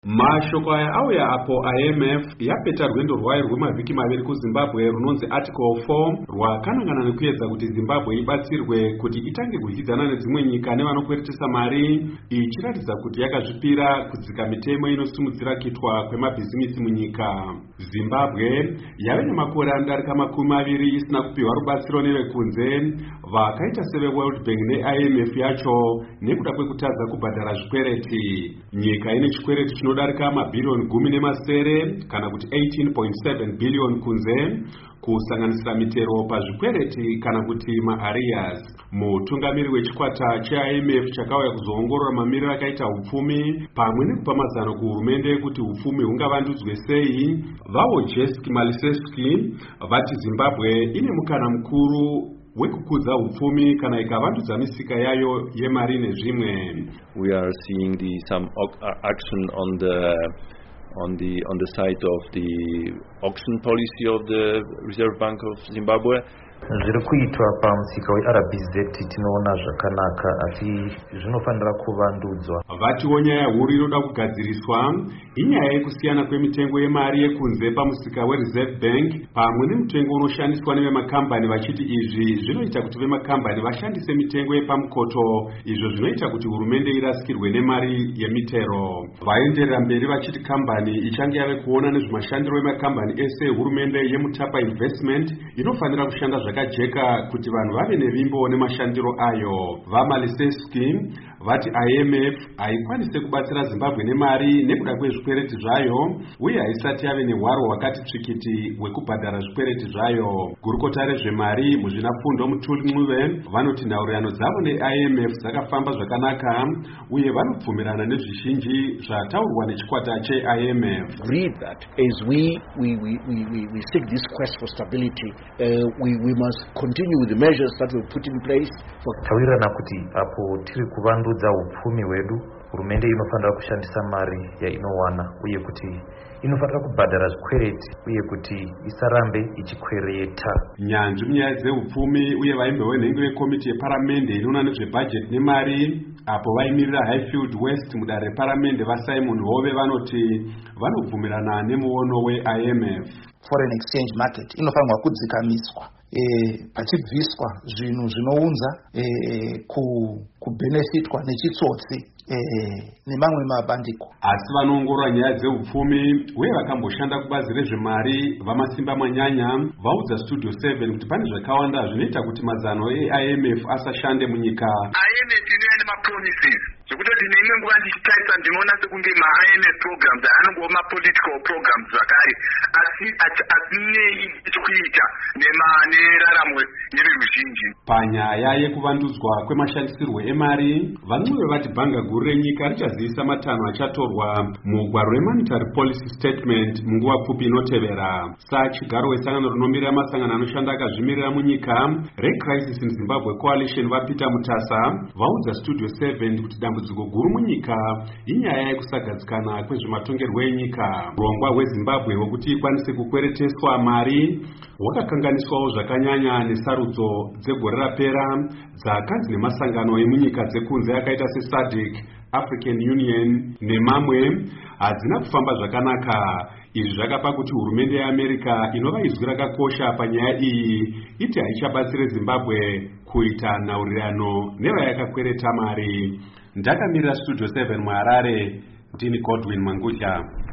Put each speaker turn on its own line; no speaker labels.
Mashoko aya auya apo IMF yapeta rwendo rwayo rwemavhiki maviri kuZimbabwe runonzi Article 4 rwakanangana nekuedza kuti Zimbabwe ibatsirwe kuti itange kudyidzana nedzimwe nyika nevanokweretesa mari, ichiratidza kuti yakazvipira kudzika mitemo inosimudzira kuitwa kwemabhizimisi munyika. Zimbabwe yave nemakore anodarika 20 isina kupiwa rubatsiro nevekunze vakaita seveWorld Bank neIMF yacho nekuda kwekutadza kubhadhara zvikwereti. Nyika ine chikwereti chinodarika mabhirioni 10 kana kuti 18.7 billion kunze, kusanganisira mitero pazvikwereti kana kuti maarrears. Mutungamiri wechikwata cheIMF chakauya kuzoongorora mamiriro akaita upfumi pamwe nekupa mazano kuhurumende kuti upfumi hungavandudzwe sei, vaWojciech Maliszewski vati Zimbabwe ine mukana mukuru wekukudza upfumi kana ikavandudza misika yayo yemari nezvimwe.
We are seeing some action on the side of the auction policy of the Reserve Bank of Zimbabwe.
Zviri kuitwa pamusika weRBZ tinoona zvakanaka, asi zvinofanira kuvandudzwa.
Vatiwo nyaya huru inoda kugadziriswa inyaya yekusiyana kwemitengo yemari yekunze pamusika weReserve Bank pamwe nemutengo unoshandiswa nevemakambani, vachiti izvi zvinoita kuti vemakambani vashandise mitengo yepamukoto, izvo zvinoita kuti hurumende irasikirwe nemari yemitero. Vaenderera mberi vachiti kambani ichange yave kuona nezvemashandiro emakambani ese, hurumende yeMutapa Investment inofanira kushanda zvakajeka kuti vanhu vave nevimbo nemashandiro ayo. VaMaliszewski vati IMF haikwanise kubatsira Zimbabwe nemari nekuda kwezvikwereti zvayo uye haisati yave nehwaro hwakati tsvikiti hwekubhadhara zvikwereti zvayo. Gurukota rezvemari muzvinafundo Mutuli Ncube vanoti nhaurirano dzavo neIMF dzakafamba zvakanaka uye vanobvumirana nezvizhinji zvataurwa nechikwata cheIMF.
Agreed that as we seek this quest for stability, we must continue with the measures that we put in place.
Tawirirana kuti apo tiri kuvandudza upfumi hwedu, hurumende inofanira kushandisa mari yainowana uye kuti inofanira kubhadhara zvikwereti uye kuti isarambe ichikwereta.
Nyanzvi munyaya dzeupfumi uye vaimbe venhenge vekomiti yeparamende inoona nezvebhajeti nemari apo vaimirira Highfield West mudare reparamende vaSimon Hove vanoti vanobvumirana nemuono weIMF.
Foreign exchange market inofanirwa kudzikamiswa pachibviswa zvinhu zvinounza kubenefitwa nechitsotsi nemamwe mabandiko.
Asi vanoongorora nyaya dzeupfumi uye vakamboshanda kubazi rezvemari vamasimba manyanya vaudza Studio 7 kuti pane zvakawanda zvinoita kuti mazano eIMF asashande munyika.
IMF inoya nemapromises zvekutoti neimwe nguva ndichitarisa ndinoona sekunge maIMF programs anongova mapolitical programs zvakare, asi asinei chekuita neraramo yeruzhinji.
Panyaya yekuvandudzwa kwemashandisirwo emari, vaNcube vati bhanga guru renyika richazivisa matanho achatorwa mugwaro reMonetary Policy Statement munguva pfupi inotevera. Chigaro wesangano rinomirira masangano anoshanda akazvimirira munyika reCrisis in Zimbabwe Coalition vaPeter Mutasa vaudza Studio 7 kuti dambudziko guru munyika inyaya yekusagadzikana kwezvematongerwo enyika. Urongwa hweZimbabwe hwekuti ikwanise kukwereteswa mari hwakakanganiswawo zvakanyanya nesarudzo dzegore rapera dzakanzi nemasangano emunyika dzekunze akaita seSADC, African Union nemamwe hadzina kufamba zvakanaka. Izvi zvakapa kuti hurumende yeAmerica inova izwi rakakosha panyaya iyi iti haichabatsire Zimbabwe kuita nhaurirano nevayakakwereta mari. Ndakamirira Studio 7 muHarare, ndini Godwin Mangudya.